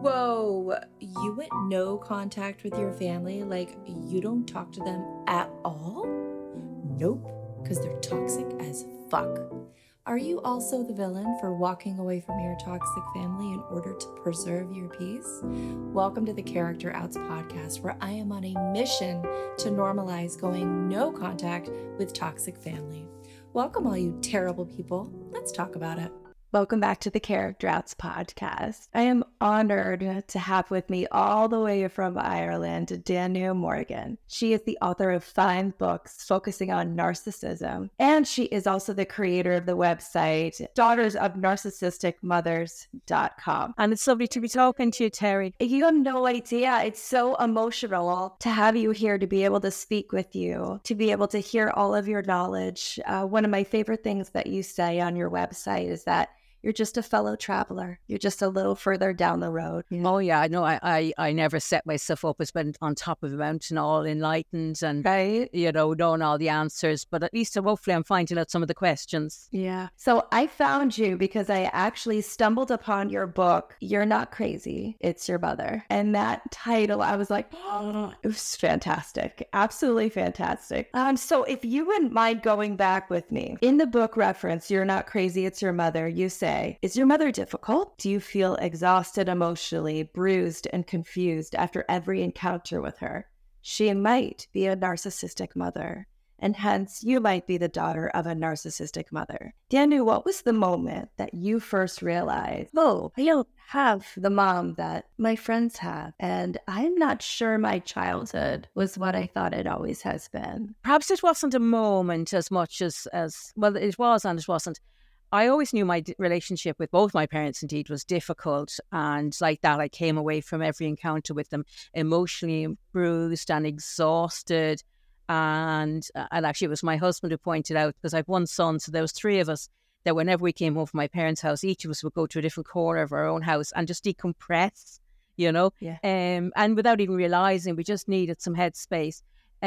Whoa, you went no contact with your family? Like, you don't talk to them at all? Nope, because they're toxic as fuck. Are you also the villain for walking away from your toxic family in order to preserve your peace? Welcome to the Character Outs podcast, where I am on a mission to normalize going no contact with toxic family. Welcome, all you terrible people. Let's talk about it. Welcome back to the Character Outs podcast. I am honored to have with me all the way from Ireland, Danu Morgan. She is the author of 5 books focusing on narcissism, and she is also the creator of the website daughtersofnarcissisticmothers.com. And it's lovely to be talking to you, Terry. You have no idea. It's so emotional to have you here, to be able to speak with you, to be able to hear all of your knowledge. One of my favorite things that you say on your website is that you're just a fellow traveler. You're just a little further down the road. Oh, yeah. I know I never set myself up as being on top of a mountain, all enlightened and, right? Knowing all the answers. But at least hopefully I'm finding out some of the questions. Yeah. So I found you because I actually stumbled upon your book, You're Not Crazy, It's Your Mother. And that title, I was like, oh, it was fantastic. Absolutely fantastic. So if you wouldn't mind going back with me, in the book reference, You're Not Crazy, It's Your Mother, you say, is your mother difficult? Do you feel exhausted emotionally, bruised and confused after every encounter with her? She might be a narcissistic mother, and hence you might be the daughter of a narcissistic mother. Danu, what was the moment that you first realized, oh, I don't have the mom that my friends have, and I'm not sure my childhood was what I thought it always has been? Perhaps it wasn't a moment as much as well, it was and it wasn't. I always knew my relationship with both my parents, indeed, was difficult. And like that, I came away from every encounter with them emotionally bruised and exhausted. And actually, it was my husband who pointed out, because I have one son, so there was 3 of us, that whenever we came home from my parents' house, each of us would go to a different corner of our own house and just decompress, Yeah. And without even realizing, we just needed some headspace.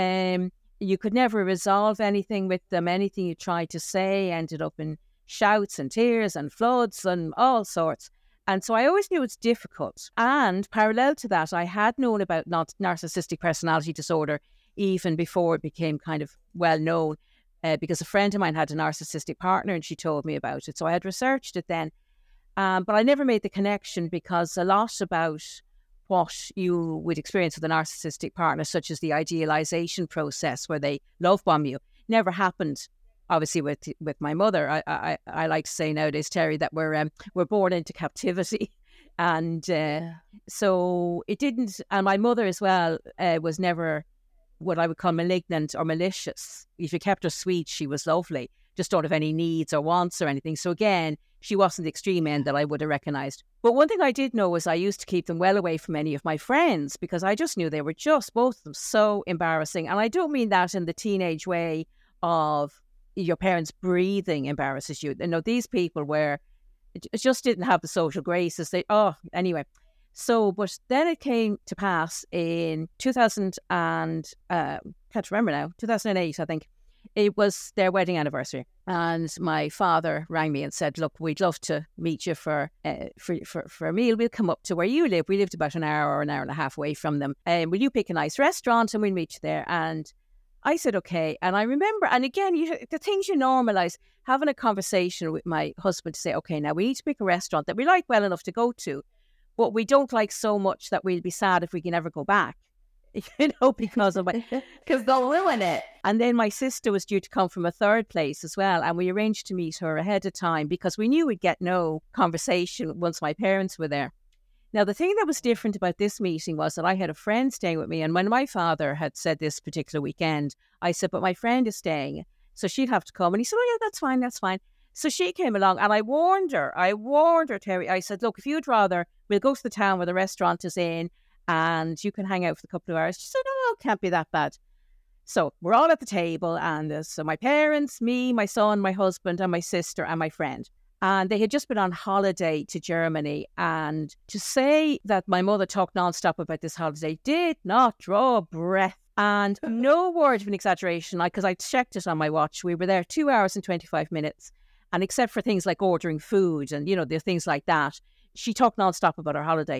You could never resolve anything with them. Anything you tried to say ended up in shouts and tears and floods and all sorts. And so I always knew it's difficult. And parallel to that, I had known about narcissistic personality disorder even before it became kind of well known, because a friend of mine had a narcissistic partner and she told me about it. So I had researched it then. But I never made the connection, because a lot about what you would experience with a narcissistic partner, such as the idealization process where they love bomb you, never happened. Obviously, with my mother, I like to say nowadays, Terry, that we're born into captivity, and so it didn't. And my mother as well was never what I would call malignant or malicious. If you kept her sweet, she was lovely. Just don't have any needs or wants or anything. So again, she wasn't the extreme end that I would have recognised. But one thing I did know was I used to keep them well away from any of my friends, because I just knew they were just, both of them, so embarrassing. And I don't mean that in the teenage way of your parents' breathing embarrasses you. These people just didn't have the social graces. Anyway. So, but then it came to pass in 2000 and, can't remember now, 2008, I think. It was their wedding anniversary. And my father rang me and said, look, we'd love to meet you for a meal. We'll come up to where you live. We lived about an hour or an hour and a half away from them. Will you pick a nice restaurant and we'll meet you there? And I said, okay. And I remember, and again, the things you normalise, having a conversation with my husband to say, okay, now we need to pick a restaurant that we like well enough to go to, but we don't like so much that we'll be sad if we can never go back, because they'll ruin it. And then my sister was due to come from a third place as well. And we arranged to meet her ahead of time because we knew we'd get no conversation once my parents were there. Now, the thing that was different about this meeting was that I had a friend staying with me. And when my father had said this particular weekend, I said, but my friend is staying, so she'd have to come. And he said, oh, yeah, that's fine. So she came along and I warned her, Terry. I said, look, if you'd rather, we'll go to the town where the restaurant is in and you can hang out for a couple of hours. She said, oh, it can't be that bad. So we're all at the table. And so my parents, me, my son, my husband and my sister and my friend. And they had just been on holiday to Germany. And to say that my mother talked nonstop about this holiday did not draw a breath. And no word of an exaggeration, because I checked it on my watch. We were there 2 hours and 25 minutes. And except for things like ordering food and, the things like that, she talked nonstop about her holiday.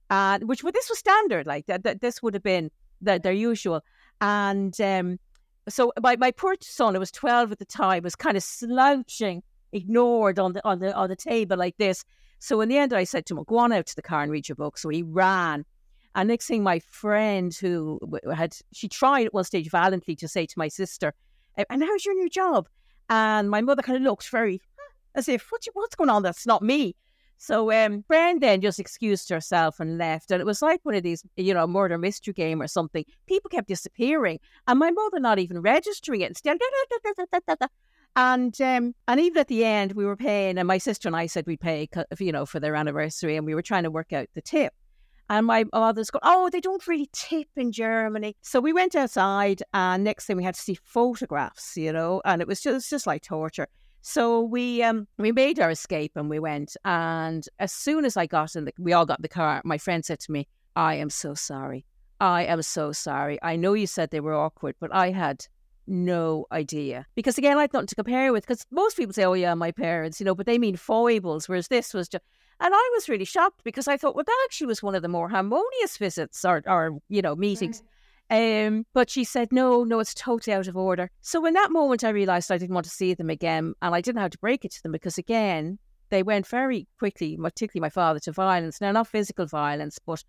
which this was standard, like that this would have been their usual. And so my poor son, who was 12 at the time, was kind of slouching, ignored on the table like this. So in the end, I said to him, "Go on out to the car and read your book." So he ran. And next thing, my friend she tried at one stage valiantly to say to my sister, "And how's your new job?" And my mother kind of looked very as if, what's going on? That's not me. So Bren then just excused herself and left. And it was like one of these, murder mystery game or something. People kept disappearing. And my mother not even registering it. And still, and even at the end, we were paying, and my sister and I said we'd pay, for their anniversary. And we were trying to work out the tip. And my mother's going, "Oh, they don't really tip in Germany." So we went outside, and next thing we had to see photographs, and it was just like torture. So we made our escape and we went. And as soon as I got we all got in the car, my friend said to me, "I am so sorry. I am so sorry. I know you said they were awkward, but I had no idea." Because again, I had nothing to compare with, because most people say, "Oh yeah, my parents," but they mean foibles, whereas this was just... And I was really shocked, because I thought, well, that actually was one of the more harmonious visits or meetings. But she said, no, it's totally out of order. So in that moment, I realised I didn't want to see them again, and I didn't have to break it to them, because again, they went very quickly, particularly my father, to violence. Now, not physical violence, but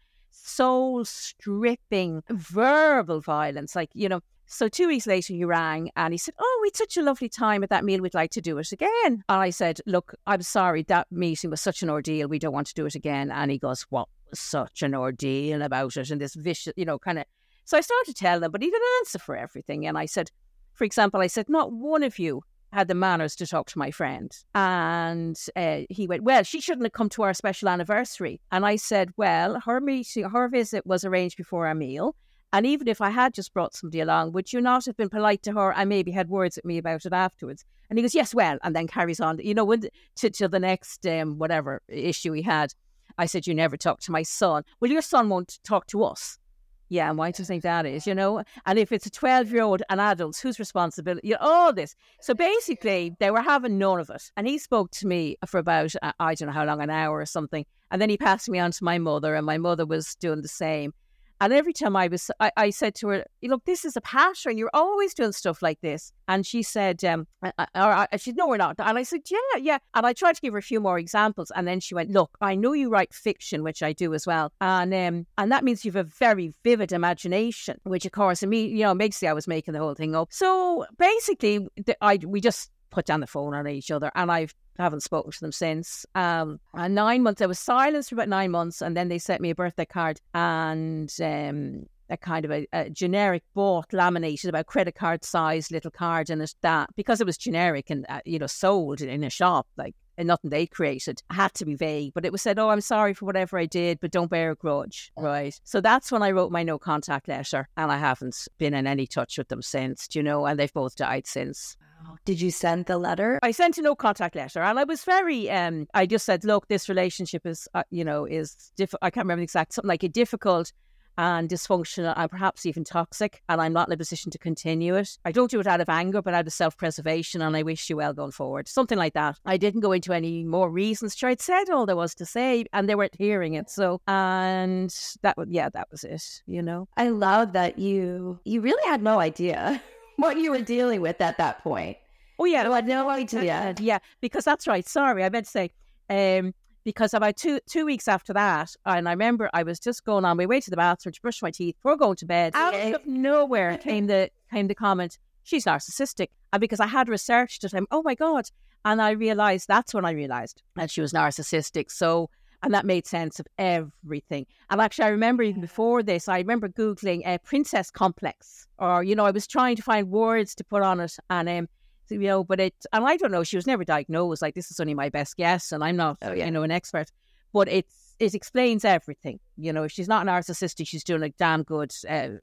soul-stripping verbal violence, So 2 weeks later, he rang and he said, "Oh, we had such a lovely time at that meal. We'd like to do it again." And I said, "Look, I'm sorry. That meeting was such an ordeal. We don't want to do it again." And he goes, "What was such an ordeal about it?" And this vicious, kind of... So I started to tell them, but he didn't answer for everything. And I said, for example, not one of you had the manners to talk to my friend. And he went, "Well, she shouldn't have come to our special anniversary." And I said, "Well, her visit was arranged before our meal. And even if I had just brought somebody along, would you not have been polite to her and maybe had words with me about it afterwards?" And he goes, "Yes, well," and then carries on, to the next whatever issue he had. I said, "You never talk to my son." "Well, your son won't talk to us." Yeah, and why do you think that is, And if it's a 12-year-old and adults, whose responsibility? All this. So basically, they were having none of it. And he spoke to me for about, I don't know how long, an hour or something. And then he passed me on to my mother, and my mother was doing the same. And every time I said to her, "Look, this is a pattern. You're always doing stuff like this." And she said, she said, "No, we're not." And I said, yeah. And I tried to give her a few more examples. And then she went, "Look, I know you write fiction," which I do as well. And that means you have a very vivid imagination, which of course, makes I was making the whole thing up. So basically, we just put down the phone on each other, and I haven't spoken to them since. And 9 months, there was silence for about 9 months, and then they sent me a birthday card and a kind of a generic bought laminated about credit card size little card, and that because it was generic and sold in a shop, like, and nothing they created, had to be vague. But it was said, "Oh, I'm sorry for whatever I did, but don't bear a grudge." Right. So that's when I wrote my no contact letter, and I haven't been in any touch with them since, and they've both died since. Did you send the letter? I sent a no contact letter, and I was very, I just said, "Look, this relationship is, is I can't remember the exact, something like difficult and dysfunctional and perhaps even toxic, and I'm not in a position to continue it. I don't do it out of anger, but out of self-preservation, and I wish you well going forward." Something like that. I didn't go into any more reasons. Sure, I'd said all there was to say, and they weren't hearing it. So, and that was it, I love that you really had no idea what you were dealing with at that point. Oh, yeah. I had no idea. Yeah, because that's right. Sorry, I meant to say, because about two weeks after that, and I remember I was just going on my way to the bathroom to brush my teeth before going to bed. Out of nowhere came the comment, "She's narcissistic." And because I had researched it, oh my God. And that's when I realised that she was narcissistic. So, and that made sense of everything. And actually, I remember even before this, I remember Googling princess complex, or, I was trying to find words to put on it. And, but and I don't know, she was never diagnosed. Like, this is only my best guess, and I'm not, an expert. But it explains everything. If she's not narcissistic, she's doing a damn good,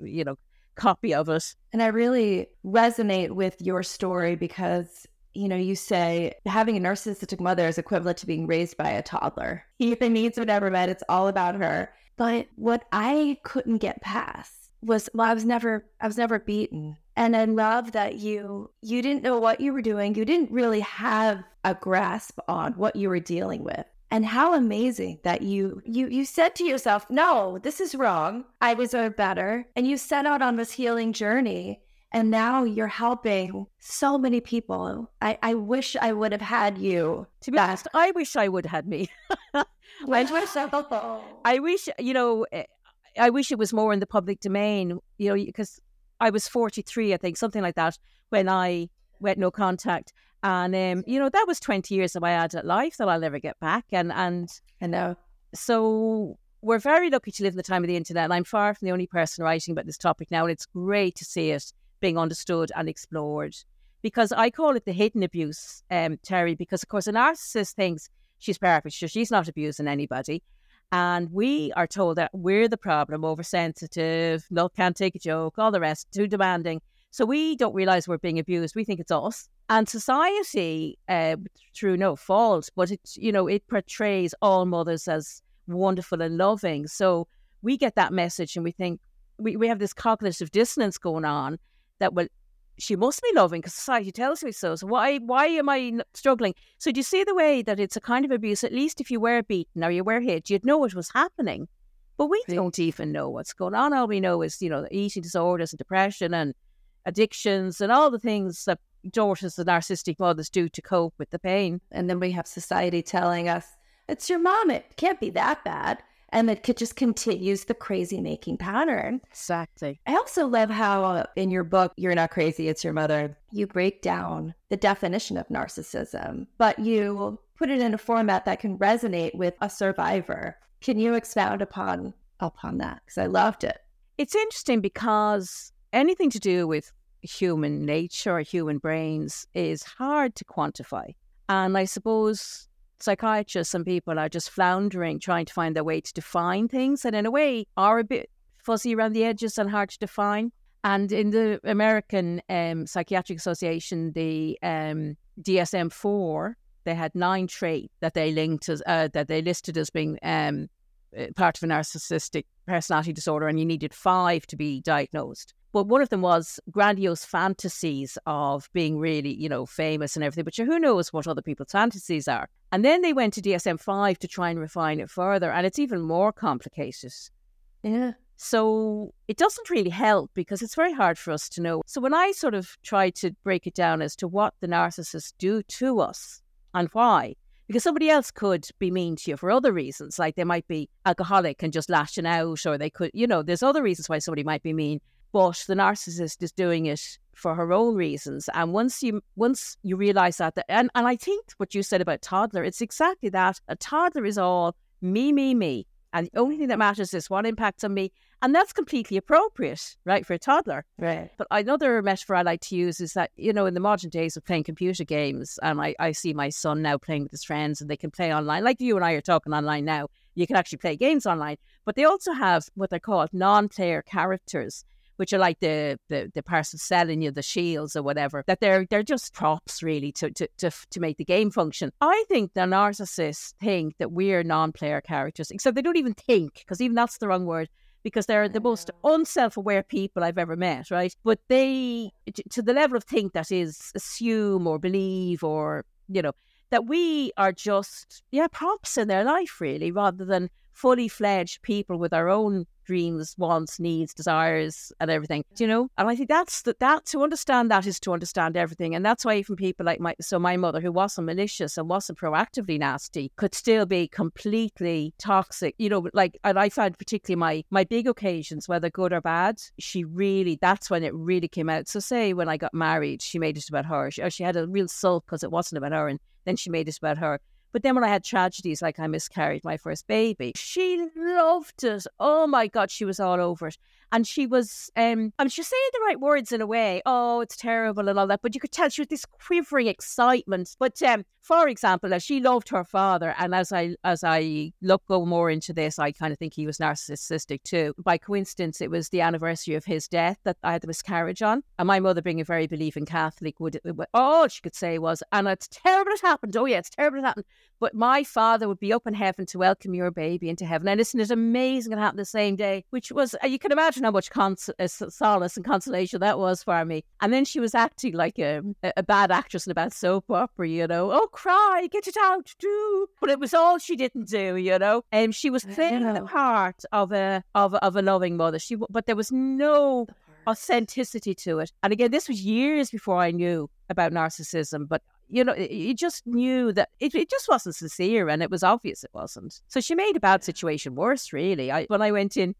copy of it. And I really resonate with your story because you say having a narcissistic mother is equivalent to being raised by a toddler. The needs were never met. It's all about her. But what I couldn't get past was, I was never beaten. And I love that you didn't know what you were doing. You didn't really have a grasp on what you were dealing with. And how amazing that you said to yourself, no, this is wrong. I deserve better. And you set out on this healing journey. And now you're helping so many people. I wish I would have had you. To be honest, I wish I would have had me. I wish, I wish it was more in the public domain, because I was 43, I think, something like that, when I went no contact. And, that was 20 years of my adult life that I'll never get back. And I know. So we're very lucky to live in the time of the internet. And I'm far from the only person writing about this topic now. And it's great to see it being understood and explored. Because I call it the hidden abuse, Terry, because, of course, a narcissist thinks she's perfect. So she's not abusing anybody. And we are told that we're the problem, oversensitive, can't take a joke, all the rest, too demanding. So we don't realise we're being abused. We think it's us. And society, through no fault, but it portrays all mothers as wonderful and loving. So we get that message and we think, we have this cognitive dissonance going on that, well, she must be loving because society tells me so. So why am I struggling? So do you see the way that it's a kind of abuse? At least if you were beaten or you were hit, you'd know it was happening. But we don't even know what's going on. All we know is, eating disorders and depression and addictions and all the things that daughters of narcissistic mothers do to cope with the pain. And then we have society telling us, it's your mom, it can't be that bad. And it just continues the crazy making pattern. Exactly. I also love how in your book, You're Not Crazy, It's Your Mother, you break down the definition of narcissism, but you put it in a format that can resonate with a survivor. Can you expound upon that? Because I loved it. It's interesting because anything to do with human nature or human brains is hard to quantify. And I suppose psychiatrists and people are just floundering, trying to find their way to define things, and in a way are a bit fuzzy around the edges and hard to define. And in the American Psychiatric Association, the DSM-4, they had 9 traits that they linked as that they listed as being part of a narcissistic personality disorder, and you needed 5 to be diagnosed. But one of them was grandiose fantasies of being really, famous and everything. But who knows what other people's fantasies are? And then they went to DSM-5 to try and refine it further. And it's even more complicated. Yeah. So it doesn't really help because it's very hard for us to know. So when I sort of try to break it down as to what the narcissists do to us and why, because somebody else could be mean to you for other reasons, like they might be alcoholic and just lashing out, or they could, there's other reasons why somebody might be mean. But the narcissist is doing it for her own reasons. And once you realise that, and I think what you said about toddler, it's exactly that. A toddler is all me. And the only thing that matters is what impacts on me. And that's completely appropriate, right, for a toddler. Right. But another metaphor I like to use is that, in the modern days of playing computer games, and I see my son now playing with his friends and they can play online, like you and I are talking online now. You can actually play games online. But they also have what they're called non-player characters, which are like the person selling you the shields or whatever, that they're just props really to make the game function. I think the narcissists think that we're non-player characters, except they don't even think, because even that's the wrong word, because they're the most unself-aware people I've ever met, right? But they, to the level of think that is assume or believe or, that we are just, props in their life really, rather than fully fledged people with our own dreams, wants, needs, desires, and everything, And I think that to understand that is to understand everything. And that's why even people like my mother, who wasn't malicious and wasn't proactively nasty, could still be completely toxic, and I found particularly my big occasions, whether good or bad, that's when it really came out. So say when I got married, she made it about her. She had a real sulk because it wasn't about her, and then she made it about her. But then when I had tragedies, like I miscarried my first baby, she loved it. Oh my God, she was all over it. And she was, she was saying the right words in a way. Oh, it's terrible and all that. But you could tell she was this quivering excitement. But for example, as she loved her father, and as I go more into this, I kind of think he was narcissistic too. By coincidence, it was the anniversary of his death that I had the miscarriage on. And my mother, being a very believing Catholic, all she could say was, and it's terrible it happened. Oh yeah, it's terrible it happened. but my father would be up in heaven to welcome your baby into heaven. And isn't it amazing it happened the same day, which was, you can imagine how much solace and consolation that was for me. And then she was acting like a bad actress in a bad soap opera, you know. Oh, cry, get it out, do. But it was all she didn't do, you know. And she was playing the part of a loving mother. But there was no authenticity to it. And again, this was years before I knew about narcissism, but you know, you just knew that it just wasn't sincere, and it was obvious it wasn't. So she made a bad situation worse, really. When I went in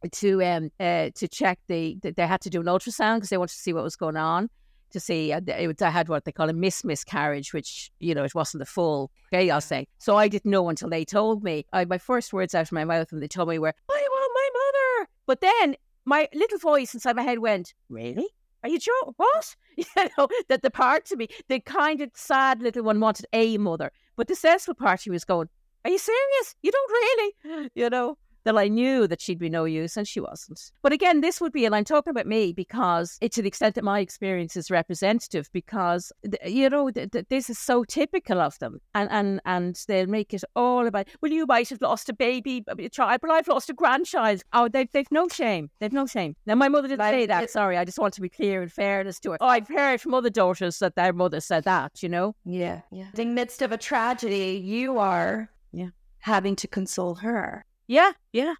to check, they had to do an ultrasound because they wanted to see what was going on, to see I had what they call a miscarriage, which, you know, it wasn't the full chaos thing. So I didn't know until they told me. My first words out of my mouth when they told me were, "I want my mother." But then my little voice inside my head went, "Really? Are you sure? What?" You know, that the part of me, the kind of sad little one, wanted a mother. But the sensible part, she was going, "Are you serious? You don't really?" You know, that I knew that she'd be no use, and she wasn't. But again, this would be, and I'm talking about me because to the extent that my experience is representative, because, you know, this is so typical of them. And they'll make it all about, well, you might have lost a baby, a child, but I've lost a grandchild. Oh, they've no shame. They've no shame. Now, my mother didn't say that. Sorry, I just want to be clear in fairness to her. Oh, I've heard from other daughters that their mother said that, you know? Yeah. In the midst of a tragedy, you are having to console her. Yeah.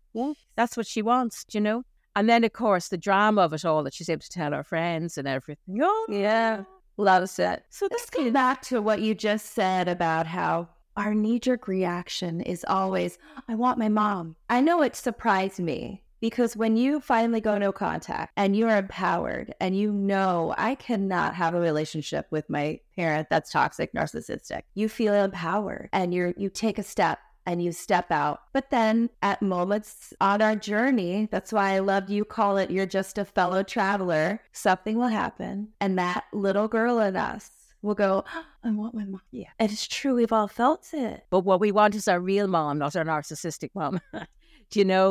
That's what she wants, you know? And then, of course, the drama of it all, that she's able to tell her friends and everything. Oh, yeah. Loves it. So let's go back to what you just said about how our knee-jerk reaction is always, "I want my mom." I know it surprised me, because when you finally go no contact and you're empowered and you know, I cannot have a relationship with my parent that's toxic, narcissistic, you feel empowered and you take a step and you step out. But then at moments on our journey, that's why I loved you call it, you're just a fellow traveler, something will happen. And that little girl in us will go, "I want my mom." Yeah. And it's true, we've all felt it. But what we want is our real mom, not our narcissistic mom. Do you know,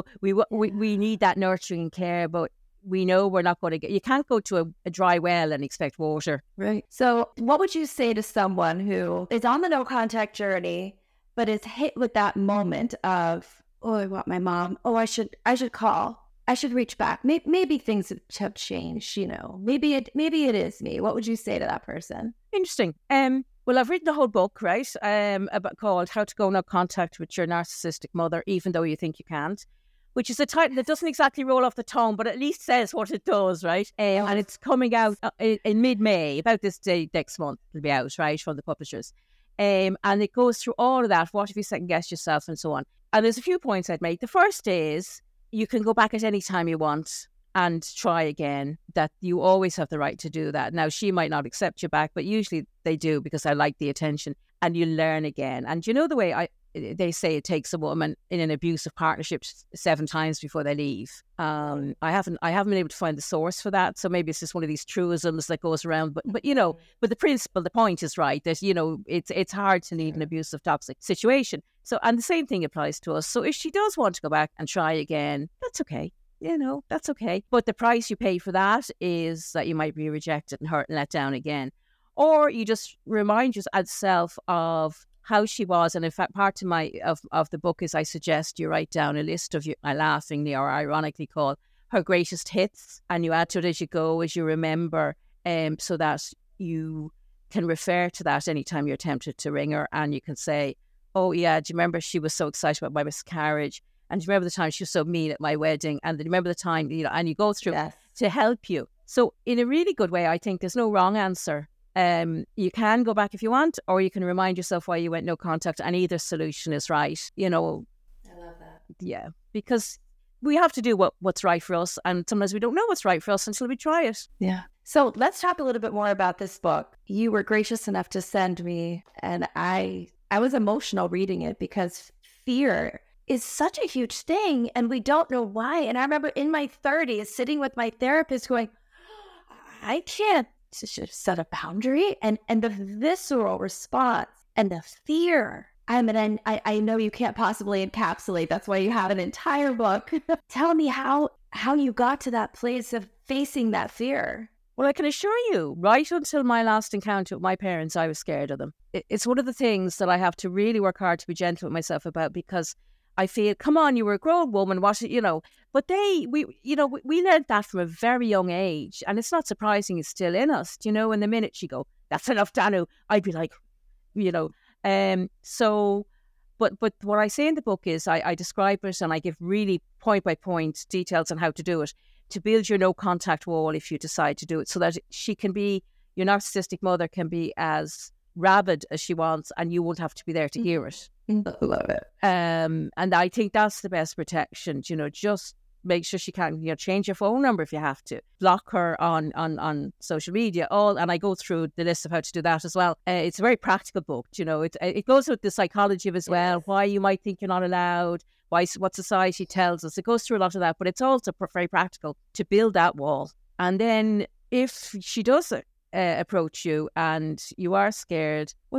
we need that nurturing care, but we know we're not going to get, you can't go to a dry well and expect water. Right. So what would you say to someone who is on the no contact journey, but is hit with that moment of, "Oh, I want my mom. Oh, I should call. I should reach back. Maybe things have changed, you know. Maybe it is me." What would you say to that person? Interesting. Well, I've written a whole book, right? Called "How to Go No Contact with Your Narcissistic Mother, Even Though You Think You Can't," which is a title that doesn't exactly roll off the tongue, but at least says what it does, right? And it's coming out in mid-May, about this day next month. It'll be out, right, from the publishers. And it goes through all of that. What if you second guess yourself and so on? And there's a few points I'd make. The first is you can go back at any time you want and try again, that you always have the right to do that. Now, she might not accept you back, but usually they do, because I like the attention, and you learn again. And you know the way they say it takes a woman in an abusive partnership 7 times before they leave. I haven't been able to find the source for that, so maybe it's just one of these truisms that goes around. But you know, but the point is right, that, you know, it's hard to leave an abusive, toxic situation. So, and the same thing applies to us. So if she does want to go back and try again, that's okay. You know, that's okay. But the price you pay for that is that you might be rejected and hurt and let down again. Or you just remind yourself of how she was. And in fact, part of the book is I suggest you write down a list of I laughingly or ironically call her greatest hits, and you add to it as you go, as you remember, so that you can refer to that anytime you're tempted to ring her, and you can say, "Oh yeah, do you remember she was so excited about my miscarriage? And do you remember the time she was so mean at my wedding? And do you remember the time," you know, and you go through to help you. So in a really good way, I think there's no wrong answer. You can go back if you want, or you can remind yourself why you went no contact, and either solution is right. You know, I love that. Yeah, because we have to do what's right for us, and sometimes we don't know what's right for us until we try it. Yeah. So let's talk a little bit more about this book. You were gracious enough to send me, and I was emotional reading it, because fear is such a huge thing and we don't know why. And I remember in my 30s sitting with my therapist going, "I can't set a boundary," and the visceral response and the fear. I mean, I know you can't possibly encapsulate. That's why you have an entire book. Tell me how you got to that place of facing that fear. Well, I can assure you, right until my last encounter with my parents, I was scared of them. It's one of the things that I have to really work hard to be gentle with myself about, because I feel, come on, you were a grown woman, but we learned that from a very young age, and it's not surprising it's still in us, and the minute she go, that's enough, Danu, I'd be like, but what I say in the book is I describe it, and I give really point by point details on how to do it, to build your no contact wall if you decide to do it, so that your narcissistic mother can be as rabid as she wants, and you won't have to be there to hear it. Love it. And I think that's the best protection. Just make sure she can. Change your phone number if you have to. Block her on social media. And I go through the list of how to do that as well. It's a very practical book. It goes with the psychology of as well. Why you might think you're not allowed. What society tells us. It goes through a lot of that, but it's also very practical to build that wall. And then if she does approach you and you are scared, well,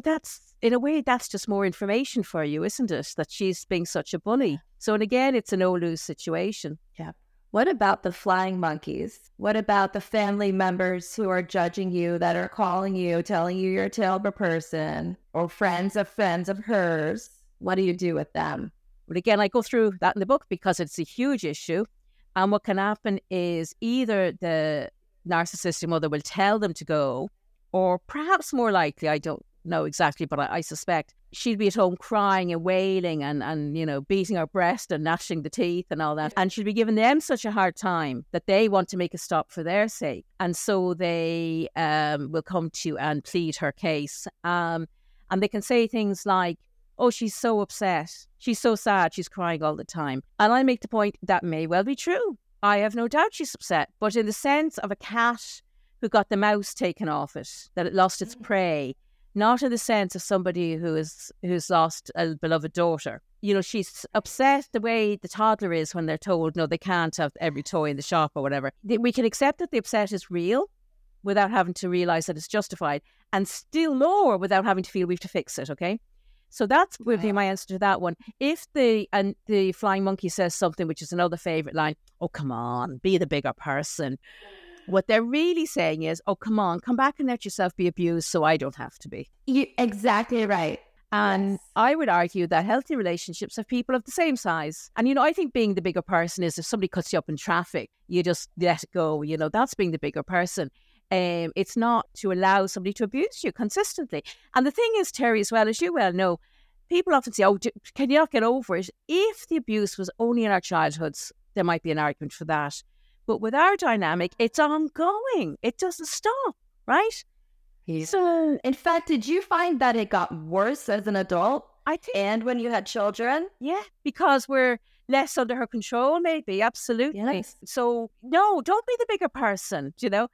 that's just more information for you, isn't it? That she's being such a bully. So, and again, it's a no-lose situation. Yeah. What about the flying monkeys? What about the family members who are judging you, that are calling you, telling you you're a terrible person, or friends of hers? What do you do with them? But again, I go through that in the book because it's a huge issue. And what can happen is either the narcissistic mother will tell them to go, or perhaps more likely, I don't know exactly, but I suspect she'll be at home crying and wailing and beating her breast and gnashing the teeth and all that. And she'll be giving them such a hard time that they want to make a stop for their sake. And so they will come to you and plead her case. And they can say things like, oh, she's so upset. She's so sad. She's crying all the time. And I make the point that may well be true. I have no doubt she's upset. But in the sense of a cat who got the mouse taken off it, that it lost its prey, not in the sense of somebody who's lost a beloved daughter. She's upset the way the toddler is when they're told, no, they can't have every toy in the shop or whatever. We can accept that the upset is real without having to realise that it's justified, and still more without having to feel we have to fix it, okay? So that's would be my answer to that one. If the flying monkey says something, which is another favourite line, oh, come on, be the bigger person. What they're really saying is, oh, come on, come back and let yourself be abused so I don't have to be. You're exactly right. And I would argue that healthy relationships have people of the same size. And, I think being the bigger person is if somebody cuts you up in traffic, you just let it go. That's being the bigger person. It's not to allow somebody to abuse you consistently. And the thing is, Terry, as well, as you well know, people often say, oh, can you not get over it? If the abuse was only in our childhoods, there might be an argument for that. But with our dynamic, it's ongoing. It doesn't stop, right? So, in fact, did you find that it got worse as an adult? I think. And when you had children? Yeah, because we're less under her control, maybe. Absolutely. Yes. So, no, don't be the bigger person,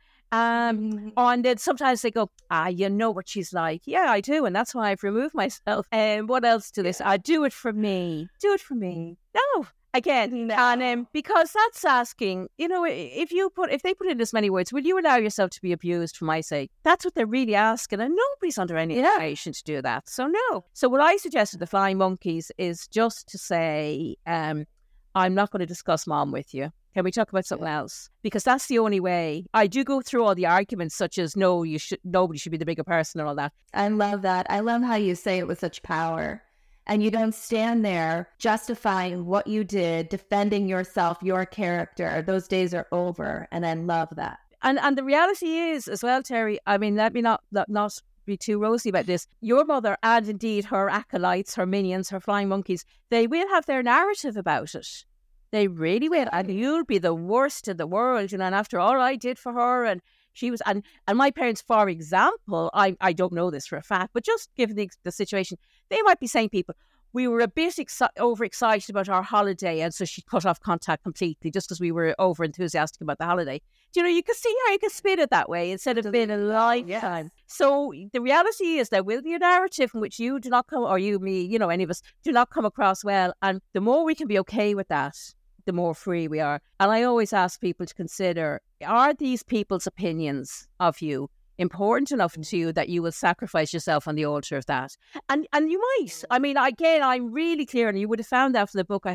And then sometimes they go, you know what she's like. Yeah, I do. And that's why I've removed myself. And what else to this? I do it for me. Do it for me. No. Again, no. And because that's asking, if they put in as many words, will you allow yourself to be abused for my sake? That's what they're really asking, and nobody's under any obligation to do that. So no. So what I suggested the flying monkeys is just to say, I'm not going to discuss mom with you. Can we talk about something else? Because that's the only way. I do go through all the arguments, such as nobody should be the bigger person and all that. I love that. I love how you say it with such power. And you don't stand there justifying what you did, defending yourself, your character. Those days are over. And I love that. And the reality is as well, Terry, I mean, let me not be too rosy about this. Your mother, and indeed her acolytes, her minions, her flying monkeys, they will have their narrative about it. They really will. And you'll be the worst in the world, and after all I did for her, and she was, and my parents, for example, I don't know this for a fact, but just given the situation, they might be saying, people, we were a bit overexcited about our holiday, and so she cut off contact completely just because we were over enthusiastic about the holiday. You can see how you can spin it that way instead of being a lifetime. Yes. So the reality is there will be a narrative in which you do not come, or you, me, any of us do not come across well. And the more we can be okay with that, the more free we are. And I always ask people to consider, are these people's opinions of you important enough to you that you will sacrifice yourself on the altar of that? And you might. I mean, again, I'm really clear, and you would have found that from the book, I hope,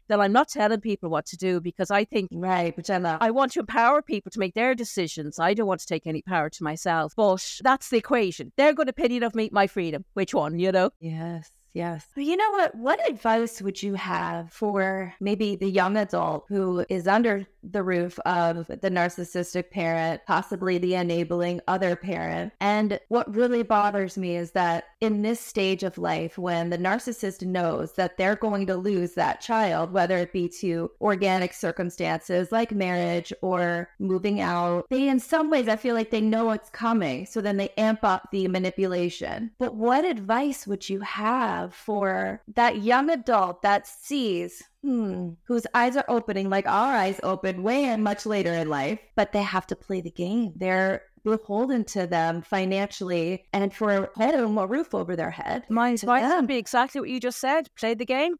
that I'm not telling people what to do, because I think Right, which I love. I want to empower people to make their decisions. I don't want to take any power to myself. But that's the equation. They're going to opinion of me, my freedom. Which one, you know? Yes. Yes. You know what? What advice would you have for maybe the young adult who is under the roof of the narcissistic parent, possibly the enabling other parent? And what really bothers me is that in this stage of life, when the narcissist knows that they're going to lose that child, whether it be to organic circumstances like marriage or moving out, they, in some ways, I feel like they know it's coming. So then they amp up the manipulation. But what advice would you have for that young adult that sees, whose eyes are opening like our eyes open way much later in life, but they have to play the game? They're beholden to them financially and for a home, a roof over their head. My advice would be exactly what you just said. Play the game.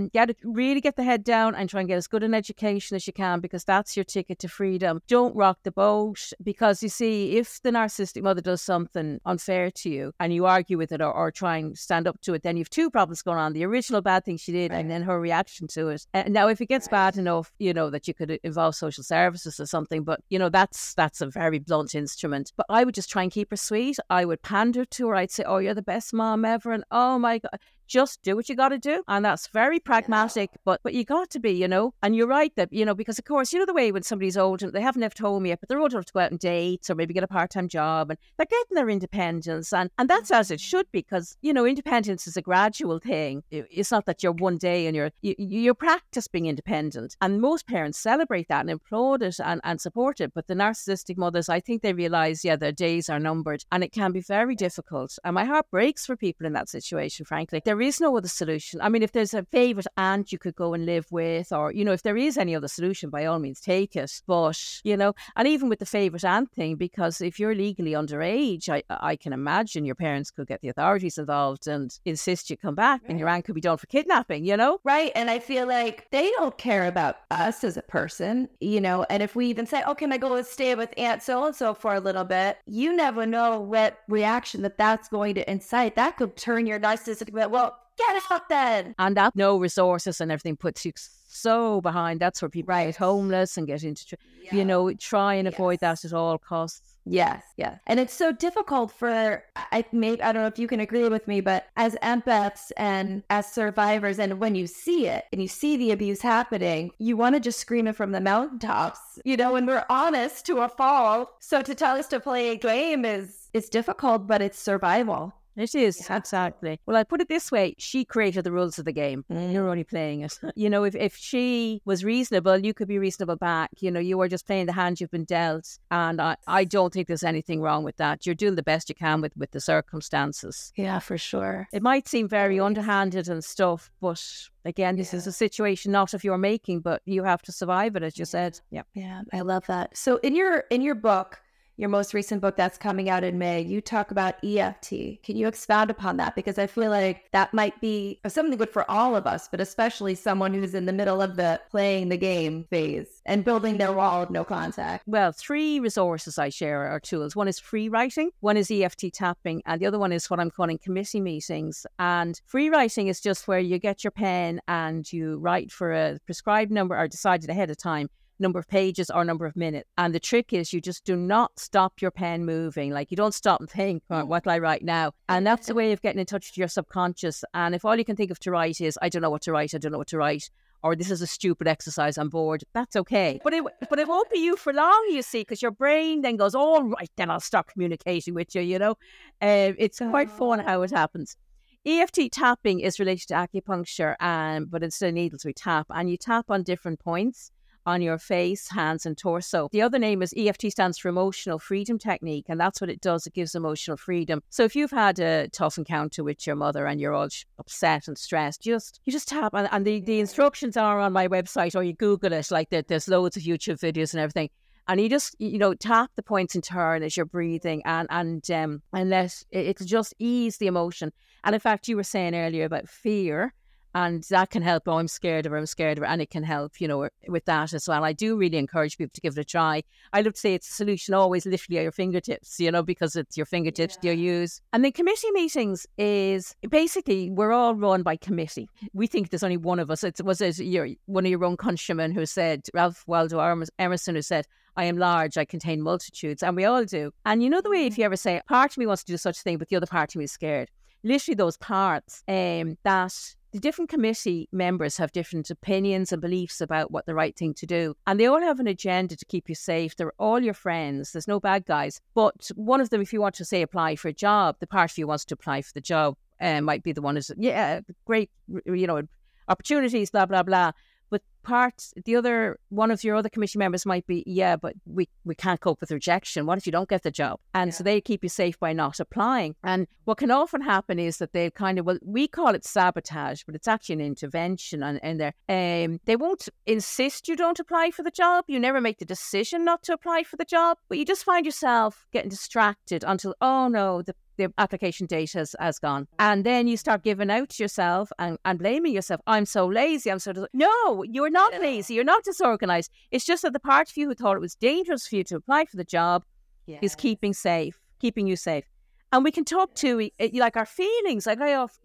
Really get the head down and try and get as good an education as you can, because that's your ticket to freedom. Don't rock the boat, because you see, if the narcissistic mother does something unfair to you and you argue with it or try and stand up to it, then you have two problems going on: the original bad thing she did, and then her reaction to it. Now, if it gets bad enough, that you could involve social services or something, but that's a very blunt instrument. But I would just try and keep her sweet. I would pander to her. I'd say, "Oh, you're the best mom ever," and "Oh my God." Just do what you got to do. And that's very pragmatic, but you got to be, And you're right that, because of course, the way when somebody's old, and they haven't left home yet, but they're old enough to go out on dates or maybe get a part-time job, and they're getting their independence. And that's as it should be, because, independence is a gradual thing. It's not that you're one day and you practice being independent. And most parents celebrate that and applaud it and support it. But the narcissistic mothers, I think they realise, their days are numbered, and it can be very difficult. And my heart breaks for people in that situation, frankly. There is no other solution. I mean, if there's a favourite aunt you could go and live with, or, if there is any other solution, by all means, take it. But, and even with the favourite aunt thing, because if you're legally underage, I can imagine your parents could get the authorities involved and insist you come back, and your aunt could be done for kidnapping, Right. And I feel like they don't care about us as a person, and if we even say, "Oh, can I go and stay with Aunt so-and-so for a little bit?" You never know what reaction that's going to incite. That could turn your narcissistic, well, get out then. And that no resources and everything puts you so behind. That's where people get homeless and get into, try and avoid that at all costs. Yes. And it's so difficult for, I don't know if you can agree with me, but as empaths and as survivors, and when you see it and you see the abuse happening, you want to just scream it from the mountaintops, when we're honest to a fault. So to tell us to play a game is difficult, but it's survival. It is, exactly. Well, I put it this way. She created the rules of the game. You're only playing it. If she was reasonable, you could be reasonable back. You were just playing the hand you've been dealt. And I don't think there's anything wrong with that. You're doing the best you can with the circumstances. Yeah, for sure. It might seem very underhanded and stuff, but again, this is a situation not of your making, but you have to survive it, as you said. Yeah, I love that. So in your book, your most recent book that's coming out in May, you talk about EFT. Can you expound upon that? Because I feel like that might be something good for all of us, but especially someone who's in the middle of the playing the game phase and building their wall of no contact. Well, 3 resources I share are tools. One is free writing, one is EFT tapping, and the other one is what I'm calling committee meetings. And free writing is just where you get your pen and you write for a prescribed number or decided ahead of time, number of pages or number of minutes. And the trick is you just do not stop your pen moving. Like, you don't stop and think, what will I write now? And that's the way of getting in touch with your subconscious. And if all you can think of to write is, I don't know what to write, or this is a stupid exercise, I'm bored, that's okay. But it won't be you for long, you see, because your brain then goes, all right, then I'll stop communicating with you, It's quite fun how it happens. EFT tapping is related to acupuncture, but instead of needles, we tap. And you tap on different points on your face, hands and torso. The other name is EFT, stands for Emotional Freedom Technique, and that's what it does. It gives emotional freedom. So if you've had a tough encounter with your mother and you're all upset and stressed, you just tap, and the instructions are on my website, or you Google it, like there's loads of YouTube videos and everything. And you just, tap the points in turn as you're breathing and let it'll just ease the emotion. And in fact, you were saying earlier about fear. And that can help. Oh, I'm scared of her, and it can help, with that as well. I do really encourage people to give it a try. I love to say it's a solution always literally at your fingertips, because it's your fingertips you use. And then committee meetings is basically, we're all run by committee. We think there's only one of us. Was it one of your own countrymen who said, Ralph Waldo Emerson, who said, I am large, I contain multitudes. And we all do. And you know the way if you ever say, part of me wants to do such a thing, but the other part of me is scared. Literally those parts that the different committee members have different opinions and beliefs about what the right thing to do. And they all have an agenda to keep you safe. They're all your friends. There's no bad guys. But one of them, if you want to say apply for a job, the part of you wants to apply for the job might be the one who's, great, opportunities, blah, blah, blah. But one of your other committee members might be, but we can't cope with rejection. What if you don't get the job? And so they keep you safe by not applying. And what can often happen is that they we call it sabotage, but it's actually an intervention. And they won't insist you don't apply for the job. You never make the decision not to apply for the job, but you just find yourself getting distracted until, oh no, the application date has gone. And then you start giving out to yourself and blaming yourself. I'm so lazy. No, you're not lazy. You're not disorganized. It's just that the part of you who thought it was dangerous for you to apply for the job is keeping you safe. And we can talk to like our feelings. Like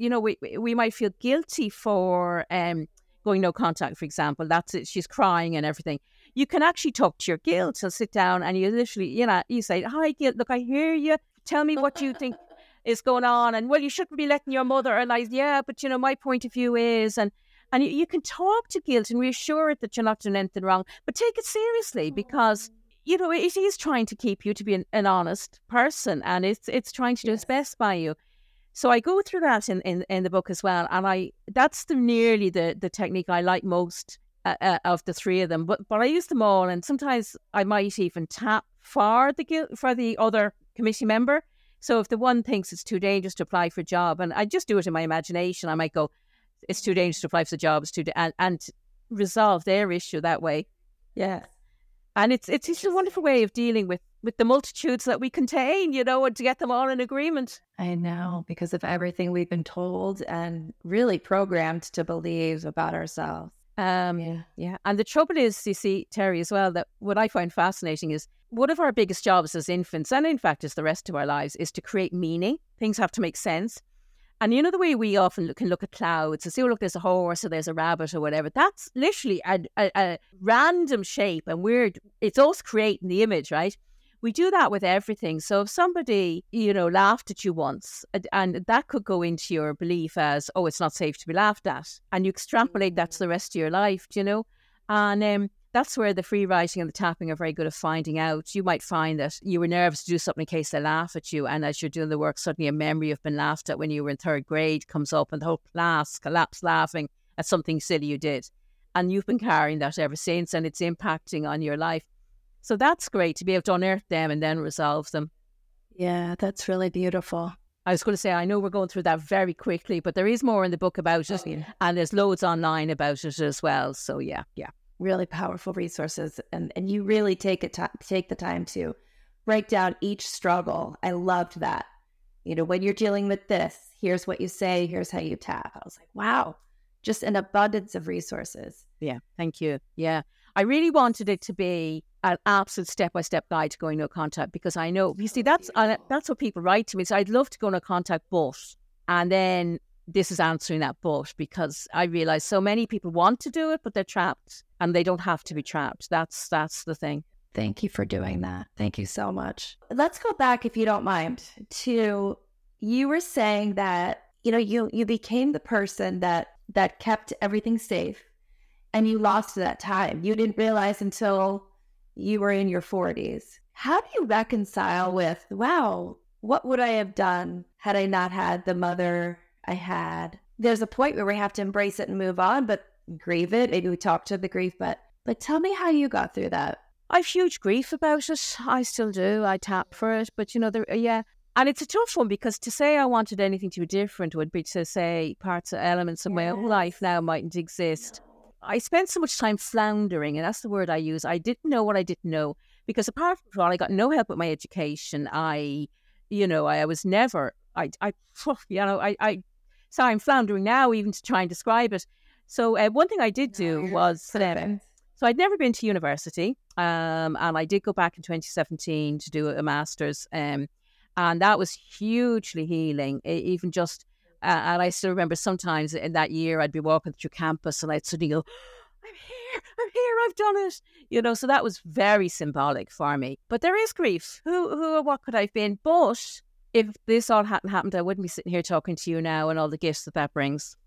we might feel guilty for going no contact, for example. That's it. She's crying and everything. You can actually talk to your guilt and sit down and you literally, you say, hi, guilt, look, I hear you. Tell me what you think is going on. And, well, you shouldn't be letting your mother. And but, my point of view is. And you can talk to guilt and reassure it that you're not doing anything wrong. But take it seriously because, it is trying to keep you to be an honest person. And it's trying to do its best by you. So I go through that in the book as well. And that's nearly the technique I like most of the three of them. But I use them all. And sometimes I might even tap for the other committee member. So if the one thinks it's too dangerous to apply for a job, and I just do it in my imagination, I might go, it's too dangerous to apply for the job, and resolve their issue that way. Yeah. And it's a wonderful way of dealing with the multitudes that we contain, and to get them all in agreement. I know, because of everything we've been told and really programmed to believe about ourselves. And the trouble is, you see, Terry, as well, that what I find fascinating is one of our biggest jobs as infants, and in fact as the rest of our lives, is to create meaning. Things have to make sense. And the way we often can look at clouds and say, oh, look, there's a horse or there's a rabbit or whatever. That's literally a random shape and weird. It's us creating the image, right? We do that with everything. So if somebody, laughed at you once, and that could go into your belief as, oh, it's not safe to be laughed at. And you extrapolate that to the rest of your life, And that's where the free writing and the tapping are very good at finding out. You might find that you were nervous to do something in case they laugh at you. And as you're doing the work, suddenly a memory of being laughed at when you were in third grade comes up and the whole class collapsed laughing at something silly you did. And you've been carrying that ever since and it's impacting on your life. So that's great to be able to unearth them and then resolve them. Yeah, that's really beautiful. I was going to say, I know we're going through that very quickly, but there is more in the book about it. And there's loads online about it as well. So yeah. Really powerful resources. And you really take the time to break down each struggle. I loved that. When you're dealing with this, here's what you say, here's how you tap. I was like, wow, just an abundance of resources. Yeah, thank you. Yeah. I really wanted it to be an absolute step-by-step guide to going no contact because I know, you see, that's what people write to me. So I'd love to go no contact, but, and then this is answering that but, because I realize so many people want to do it, but they're trapped and they don't have to be trapped. That's the thing. Thank you for doing that. Thank you so much. Let's go back, if you don't mind, to you were saying that, you became the person that kept everything safe and you lost that time. You didn't realize until you were in your 40s. How do you reconcile with, wow, what would I have done had I not had the mother I had? There's a point where we have to embrace it and move on, but grieve it. Maybe we talk to the grief, but tell me how you got through that. I've huge grief about it. I still do. I tap for it, but and it's a tough one because to say I wanted anything to be different would be to say elements of my own life now mightn't exist. I spent so much time floundering, and that's the word I use. I didn't know what I didn't know because apart from all, I got no help with my education. I was never, sorry, I'm floundering now even to try and describe it. So one thing I did do was, so I'd never been to university, and I did go back in 2017 to do a master's, and that was hugely healing, even just, and I still remember sometimes in that year I'd be walking through campus and I'd suddenly go, I'm here, I've done it. You know, so that was very symbolic for me. But there is grief. Who or what could I have been? But if this all hadn't happened, I wouldn't be sitting here talking to you now and all the gifts that brings.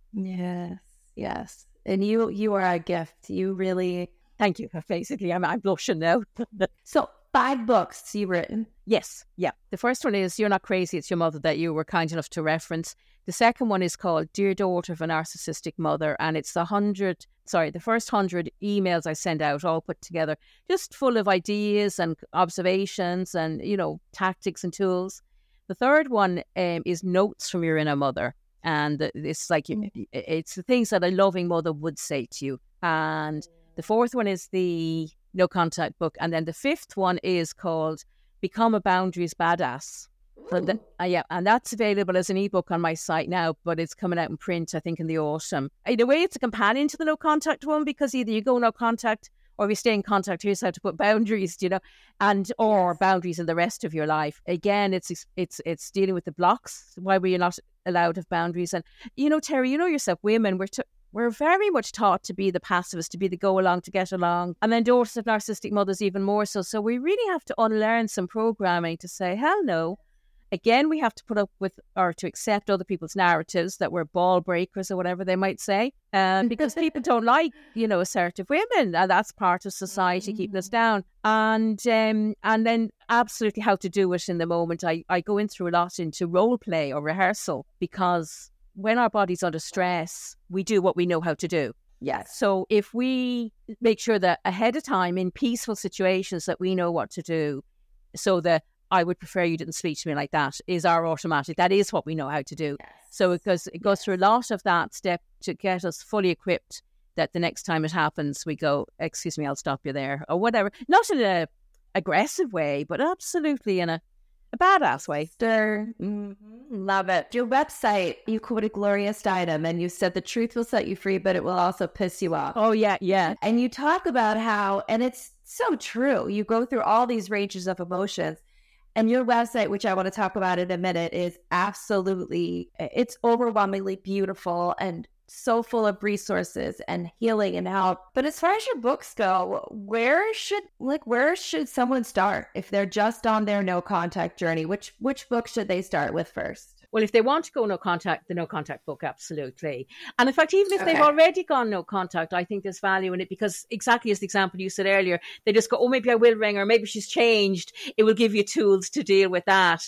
Yes. And you are a gift. You really... Thank you. Basically, I'm blushing now. So 5 books you've written. Yes. Yeah. The first one is You're Not Crazy, It's Your Mother, that you were kind enough to reference. The second one is called Dear Daughter of a Narcissistic Mother. And it's the first 100 emails I send out, all put together, just full of ideas and observations and, you know, tactics and tools. The third one is Notes from Your Inner Mother. And it's like, it's the things that a loving mother would say to you. And the fourth one is the No Contact book. And then the fifth one is called Become a Boundaries Badass. So and that's available as an ebook on my site now, but it's coming out in print, I think, in the autumn. In a way, it's a companion to the No Contact one, because either you go no contact or if you stay in contact, here's how to put boundaries, you know, or boundaries in the rest of your life. Again, it's dealing with the blocks. Why were you not allowed to have boundaries? And, you know, Terry, you know yourself, women, we're very much taught to be the pacifist, to be the go along, to get along. And then daughters of narcissistic mothers even more so. So we really have to unlearn some programming to say, hell no. Again, we have to put up with or to accept other people's narratives that we're ball breakers or whatever they might say. Because people don't like, you know, assertive women. And that's part of society keeping us down. And then absolutely how to do it in the moment. I go in through a lot into role play or rehearsal, because when our body's under stress, we do what we know how to do. Yes. So if we make sure that ahead of time in peaceful situations that we know what to do, so that I would prefer you didn't speak to me like that is our automatic. That is what we know how to do. Yes. So it goes through a lot of that step to get us fully equipped that the next time it happens, we go, excuse me, I'll stop you there, or whatever. Not in a aggressive way, but absolutely in a badass way. Love it. Your website, you quoted Gloria Steinem, and you said the truth will set you free, but it will also piss you off. Oh, yeah. And you talk about how, and it's so true, you go through all these ranges of emotions. And your website, which I want to talk about in a minute, is absolutely, it's overwhelmingly beautiful and so full of resources and healing and help. But as far as your books go, where should someone start if they're just on their no contact journey? Which book should they start with first? Well, if they want to go no contact, the no contact book, absolutely. And in fact, even if they've already gone no contact, I think there's value in it, because exactly as the example you said earlier, they just go, oh, maybe I will ring her, maybe she's changed. It will give you tools to deal with that.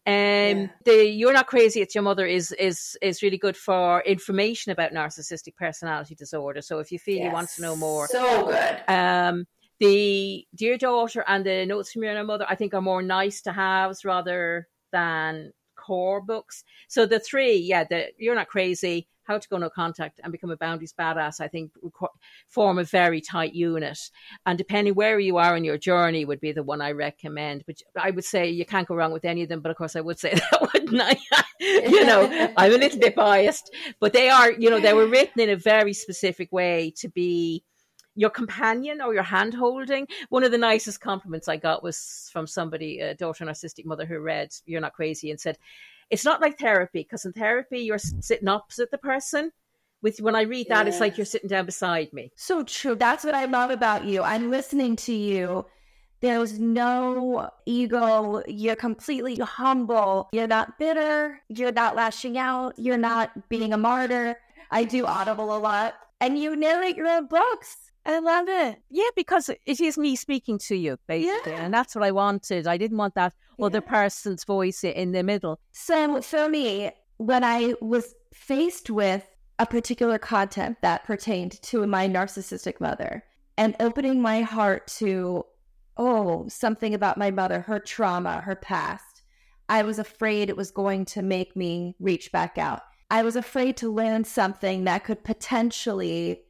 The You're Not Crazy, It's Your Mother is really good for information about narcissistic personality disorder. So if you feel you want to know more. So good. The Dear Daughter and the Notes from Your Inner Mother, I think, are more nice to haves rather than core books. So the three, the You're Not Crazy, How to Go No Contact, and Become a Boundaries Badass, I think form a very tight unit. And depending where you are in your journey would be the one I recommend. But I would say you can't go wrong with any of them. But of course I would say that, wouldn't I? You know, I'm a little bit biased. But they are, you know, they were written in a very specific way to be your companion or your hand holding. One of the nicest compliments I got was from somebody, a daughter of a narcissistic mother, who read You're Not Crazy and said, it's not like therapy, because in therapy you're sitting opposite the person. When I read that, it's like you're sitting down beside me. So true. That's what I love about you. I'm listening to you. There's no ego. You're completely humble. You're not bitter. You're not lashing out. You're not being a martyr. I do Audible a lot. And you narrate your own books. I love it. Yeah, because it is me speaking to you, basically. Yeah. And that's what I wanted. I didn't want that other person's voice in the middle. So for me, when I was faced with a particular content that pertained to my narcissistic mother and opening my heart to, something about my mother, her trauma, her past, I was afraid it was going to make me reach back out. I was afraid to learn something that could potentially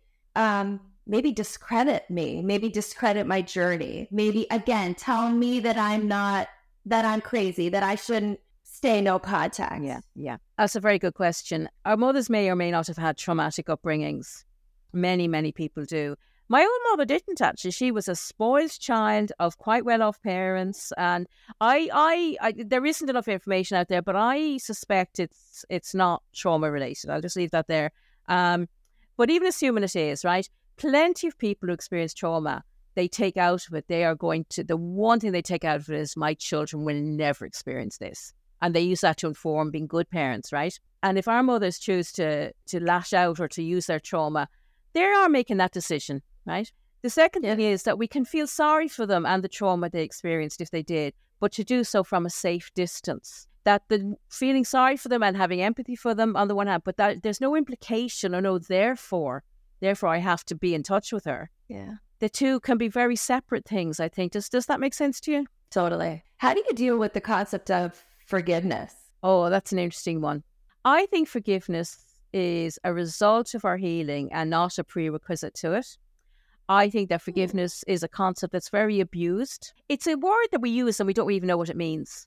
maybe discredit me, maybe discredit my journey, maybe, again, tell me that I'm crazy, that I shouldn't stay no contact? Yeah. That's a very good question. Our mothers may or may not have had traumatic upbringings. Many people do. My own mother didn't actually. She was a spoiled child of quite well-off parents, and I there isn't enough information out there, but I suspect it's not trauma related. I'll just leave that there. But even assuming it is, right? Plenty of people who experience trauma, they take out of it. The one thing they take out of it is, my children will never experience this. And they use that to inform being good parents, right? And if our mothers choose to lash out or to use their trauma, they are making that decision, right? The second thing is that we can feel sorry for them and the trauma they experienced if they did, but to do so from a safe distance. That the feeling sorry for them and having empathy for them on the one hand, but that there's no implication or no therefore I have to be in touch with her. Yeah. The two can be very separate things, I think. Does that make sense to you? Totally. How do you deal with the concept of forgiveness? Oh, that's an interesting one. I think forgiveness is a result of our healing and not a prerequisite to it. I think that forgiveness is a concept that's very abused. It's a word that we use and we don't even know what it means.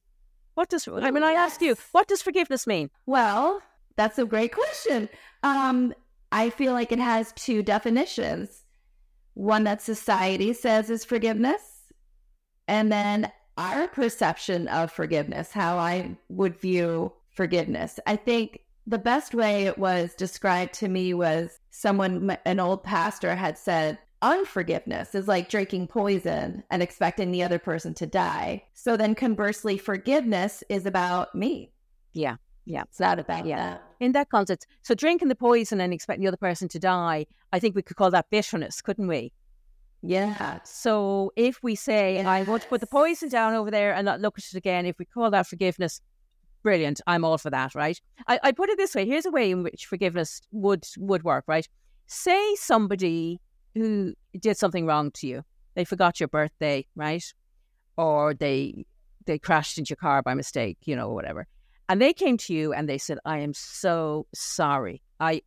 I ask you, what does forgiveness mean? Well, that's a great question. I feel like it has two definitions. One that society says is forgiveness, and then our perception of forgiveness, how I would view forgiveness. I think the best way it was described to me was an old pastor had said, unforgiveness is like drinking poison and expecting the other person to die. So then conversely, forgiveness is about me. Yeah. It's not about that. In that context, so drinking the poison and expecting the other person to die, I think we could call that bitterness, couldn't we? Yeah. So if we say, I'm going to put the poison down over there and not look at it again, if we call that forgiveness, brilliant, I'm all for that, right? I put it this way. Here's a way in which forgiveness would work, right? Say somebody who did something wrong to you. They forgot your birthday, right? Or they crashed into your car by mistake, or whatever. And they came to you and they said, I am so sorry. I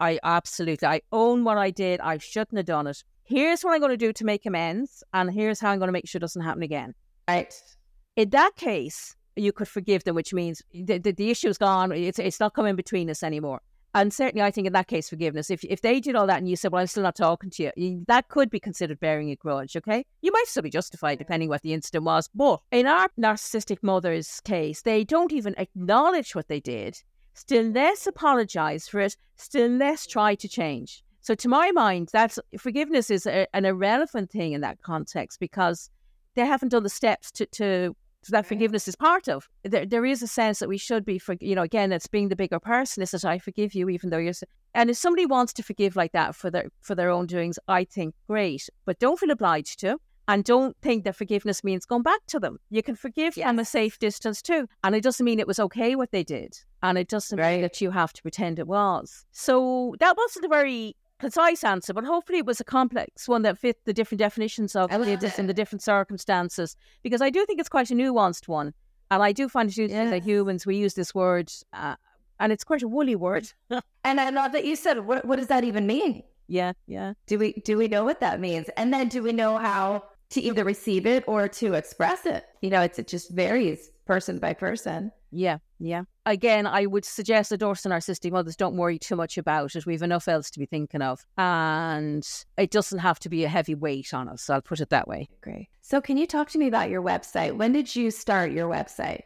own what I did. I shouldn't have done it. Here's what I'm going to do to make amends. And here's how I'm going to make sure it doesn't happen again. Right. In that case, you could forgive them, which means the issue is gone. It's not coming between us anymore. And certainly, I think in that case, forgiveness. If they did all that and you said, well, I'm still not talking to you, that could be considered bearing a grudge, okay? You might still be justified depending what the incident was. But in our narcissistic mother's case, they don't even acknowledge what they did, still less apologise for it, still less try to change. So to my mind, forgiveness is an irrelevant thing in that context because they haven't done the steps to that forgiveness is part of. There is a sense that we should be, again, it's being the bigger person. Is that I forgive you even though you're... And if somebody wants to forgive like that for their own doings, I think great. But don't feel obliged to. And don't think that forgiveness means going back to them. You can forgive from a safe distance too. And it doesn't mean it was okay what they did. And it doesn't mean that you have to pretend it was. So that wasn't a very concise answer, but hopefully it was a complex one that fit the different definitions of forgiveness in the different circumstances, because I do think it's quite a nuanced one, and I do find it useful that humans, we use this word, and it's quite a woolly word. And I love that you said, what does that even mean? Yeah. Do we know what that means? And then do we know how to either receive it or to express it? It just varies person by person. Yeah. Again, I would suggest that Dorsa narcissistic mothers don't worry too much about it. We've enough else to be thinking of. And it doesn't have to be a heavy weight on us. I'll put it that way. Great. So can you talk to me about your website? When did you start your website?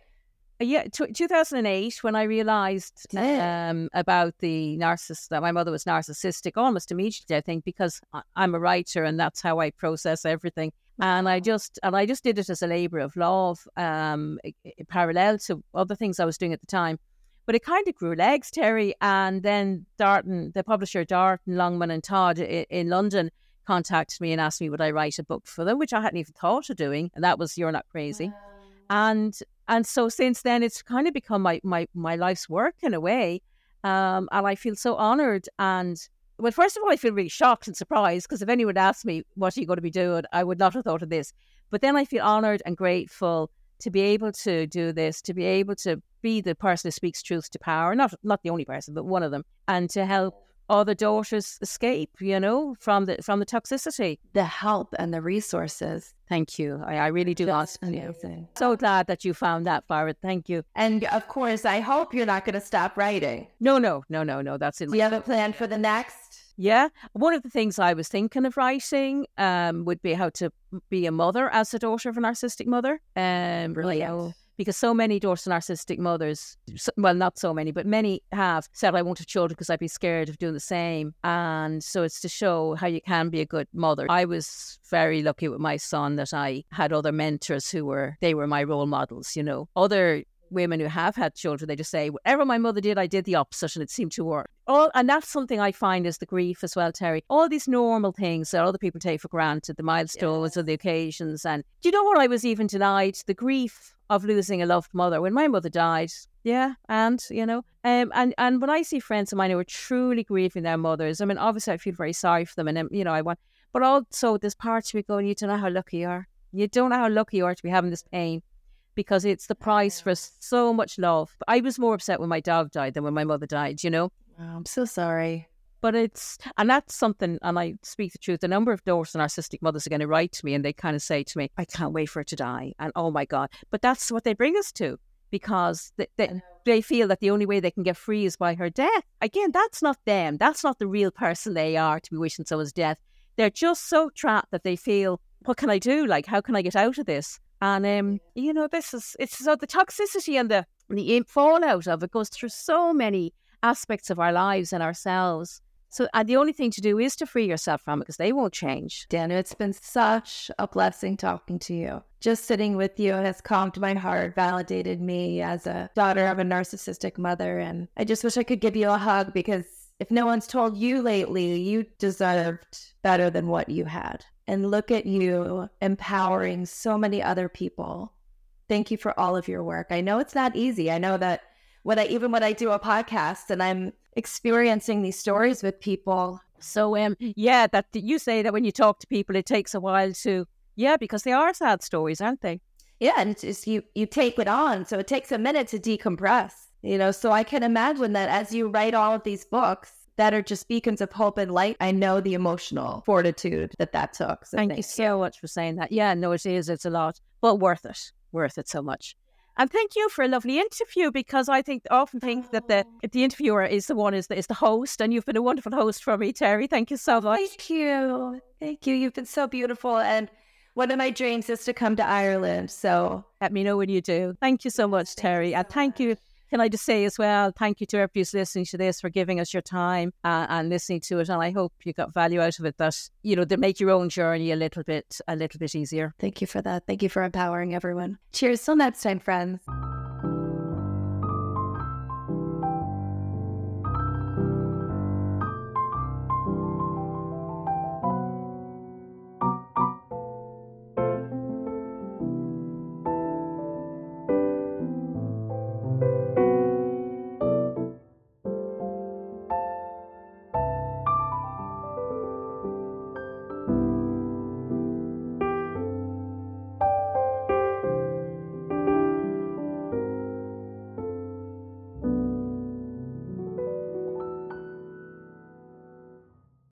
2008, when I realised about the narcissist, that my mother was narcissistic almost immediately, I think, because I'm a writer and that's how I process everything. And I just did it as a labour of love, parallel to other things I was doing at the time. But it kind of grew legs, Terry. And then the publisher Darton, Longman and Todd in London contacted me and asked me would I write a book for them, which I hadn't even thought of doing. And that was You're Not Crazy. And so since then, it's kind of become my life's work in a way. And I feel so honoured. And well, first of all, I feel really shocked and surprised because if anyone asked me, what are you going to be doing? I would not have thought of this. But then I feel honoured and grateful to be able to do this, to be able to be the person who speaks truth to power, not the only person, but one of them, and to help other daughters escape, you know, from the toxicity. The help and the resources. Thank you. I really do. Just amazing. So glad that you found that, Farah. Thank you. And of course, I hope you're not going to stop writing. No. That's it. Do you have a plan for the next? Yeah. One of the things I was thinking of writing would be how to be a mother as a daughter of a narcissistic mother. Brilliant. You know, because so many daughters of narcissistic mothers, well, not so many, but many have said, I won't have children because I'd be scared of doing the same. And so it's to show how you can be a good mother. I was very lucky with my son that I had other mentors they were my role models, you know. Other women who have had children, they just say, whatever my mother did, I did the opposite, and it seemed to work. And that's something I find is the grief as well, Terry. All these normal things that other people take for granted, the milestones and the occasions. And do you know what I was even denied? The grief of losing a loved mother when my mother died. Yeah, and, you know, and when I see friends of mine who are truly grieving their mothers, I mean, obviously I feel very sorry for them, and, you know, but also there's parts of me going, you don't know how lucky you are. You don't know how lucky you are to be having this pain, because it's the price for so much love. I was more upset when my dog died than when my mother died, you know? Oh, I'm so sorry. But that's something, and I speak the truth, a number of daughters and narcissistic mothers are going to write to me and they kind of say to me, I can't wait for her to die. And oh my God. But that's what they bring us to, because they feel that the only way they can get free is by her death. Again, that's not them. That's not the real person they are to be wishing someone's death. They're just so trapped that they feel, what can I do? Like, how can I get out of this? And, you know, it's so the toxicity and the fallout of it goes through so many aspects of our lives and ourselves. So the only thing to do is to free yourself from it, because they won't change. Dana, it's been such a blessing talking to you. Just sitting with you has calmed my heart, validated me as a daughter of a narcissistic mother. And I just wish I could give you a hug, because if no one's told you lately, you deserved better than what you had. And look at you empowering so many other people. Thank you for all of your work. I know it's not easy. I know that when I do a podcast and I'm experiencing these stories with people. So, yeah, that you say that when you talk to people, it takes a while to, because they are sad stories, aren't they? Yeah, and it's just you take it on. So it takes a minute to decompress, you know. So I can imagine that as you write all of these books that are just beacons of hope and light, I know the emotional fortitude that took. So thank you so much for saying that. Yeah, no, it is. It's a lot, but worth it so much. And thank you for a lovely interview, because I often think that the interviewer is the host, and you've been a wonderful host for me, Terry. Thank you so much. Thank you. You've been so beautiful, and one of my dreams is to come to Ireland. So let me know when you do. Thank you so much, Terry, and thank you. Can I just say as well, thank you to everybody who's listening to this for giving us your time and listening to it. And I hope you got value out of it, that, you know, that make your own journey a little bit easier. Thank you for that. Thank you for empowering everyone. Cheers. Till next time, friends.